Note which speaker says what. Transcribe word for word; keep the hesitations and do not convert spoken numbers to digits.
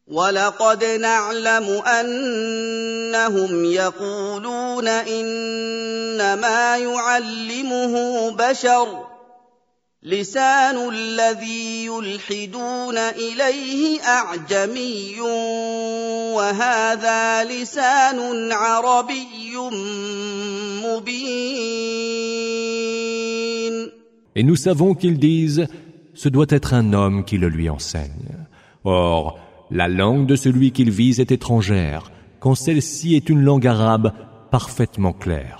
Speaker 1: وَلَقَدْ نَعْلَمُ أَنَّهُمْ يَقُولُونَ إِنَّمَا يُعَلِّمُهُ بَشَرٌ لِسَانُ الَّذِي يُلْحِدُونَ إِلَيْهِ أَعْجَمِيٌّ وَهَٰذَا لِسَانٌ عَرَبِيٌّ مُّبِينٌ.
Speaker 2: Et nous savons qu'ils disent « Ce doit être un homme qui le lui enseigne ». Or, la langue de celui qu'ils visent est étrangère, quand celle-ci est une langue arabe parfaitement claire.